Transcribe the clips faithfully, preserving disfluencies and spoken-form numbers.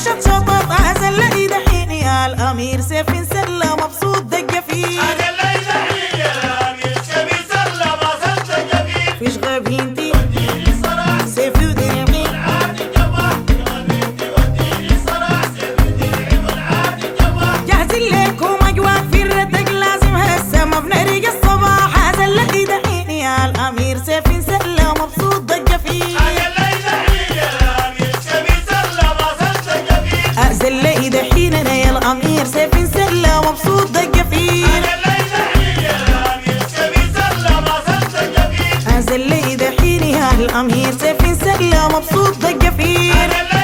شط شطط أعزل لي دحين يا الأمير سيف سلة مبسوط دق فيه أعزل لي دحين يا الأمير سيف سلة مبسوط دق فيه فيش غبينتي وديني صراع سيف ودرعي والعاد الجبار غبينتي وديني صراع سيف ودرعي والعاد الجبار جاهزين لكم أجواء في الردق لازم هسه ما بنرق الصباح أعزل لي دحين يا الأمير سيف سلة مبسوط دق فيه أعزل لي دحين أنا يا الأمير سيف سلة مبسوط دق فيه أعزل لي دحين يا الأمير سيف سلة مبسوط دق فيه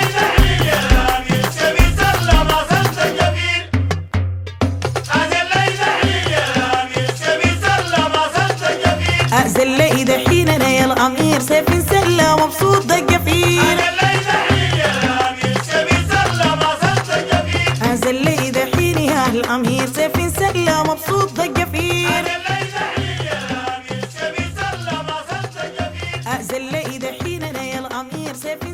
أعزل لي دحين أنا يا الأمير سيف سلة مبسوط دق فيه أعزل لي دحين يا الأمير سيف سلة مبسوط دق فيه أعزل لي دحين أنا يا الأمير سيف